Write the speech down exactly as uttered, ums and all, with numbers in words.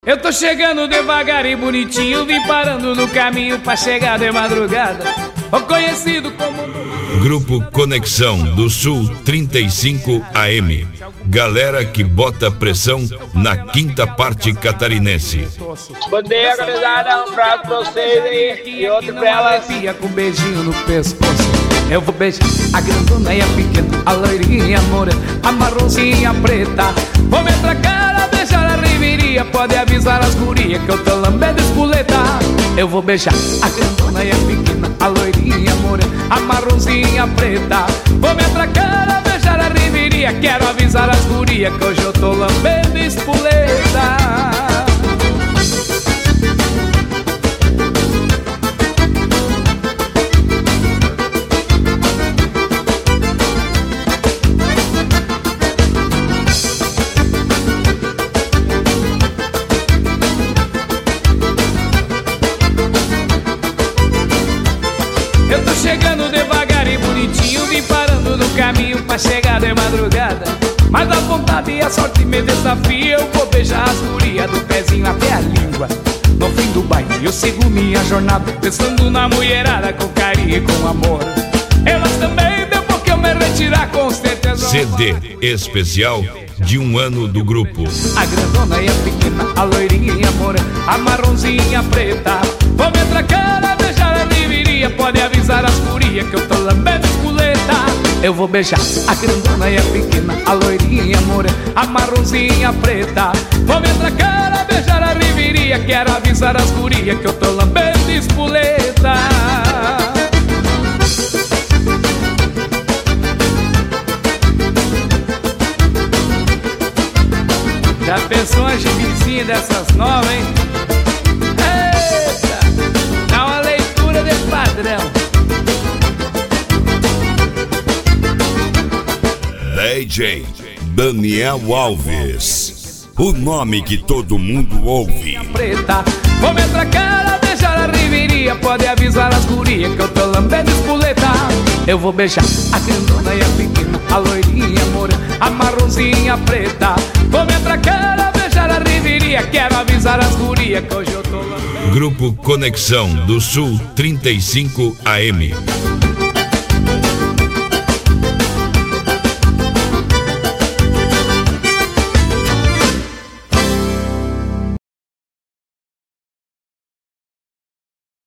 Eu tô chegando devagar e bonitinho, vim parando no caminho pra chegar de madrugada. O conhecido como Grupo Conexão do Sul trinta e cinco A M. Galera que bota pressão na quinta parte catarinense. Bom dia, gurizada, um prato pra vocês aí e outro pra elas. Com um beijinho no pescoço. Eu vou beijar a grandona e a pequena, a loirinha, a morena, a marronzinha preta. Vou me atracar a beijar a riveria, pode avisar as gurias que eu tô lambendo espoleta. Eu vou beijar a grandona e a pequena, a loirinha, a morena, a marronzinha preta. Vou me atracar a beijar a riveria, quero avisar as gurias que hoje eu tô lambendo espoleta. Eu tô chegando devagar e bonitinho, vim parando no caminho pra chegar de madrugada. Mas a vontade e a sorte me desafia, eu vou beijar as gurias do pezinho até a língua. No fim do baile eu sigo minha jornada, pensando na mulherada com carinho e com amor. Elas também, depois que eu me retirar, com certeza. C D especial de um ano do grupo. A grandona e a pequena, a loirinha, a morena, a marronzinha preta. Vou me atracar a beijar a riveria, pode avisar as gurias que eu tô lambendo espoleta. Eu vou beijar a grandona e a pequena, a loirinha, a morena, a marronzinha preta. Vou me atracar a beijar a riveria, quero avisar as gurias que eu tô lambendo espoleta. Já pensou uma gibizinha dessas novas, hein? Eita! Dá uma leitura de padrão. D J Daniel Alves, o nome que todo mundo ouve. Preta, vou me atracar a beijar a riveria, pode avisar as gurias que eu tô lambendo espoleta. Eu vou beijar a grandona e a pequena, a loirinha, a morena, a marronzinha preta. Vou me atracar a beijar a riveria, quero avisar as gurias que hoje eu tô lambendo. Grupo Conexão do Sul trinta e cinco A M.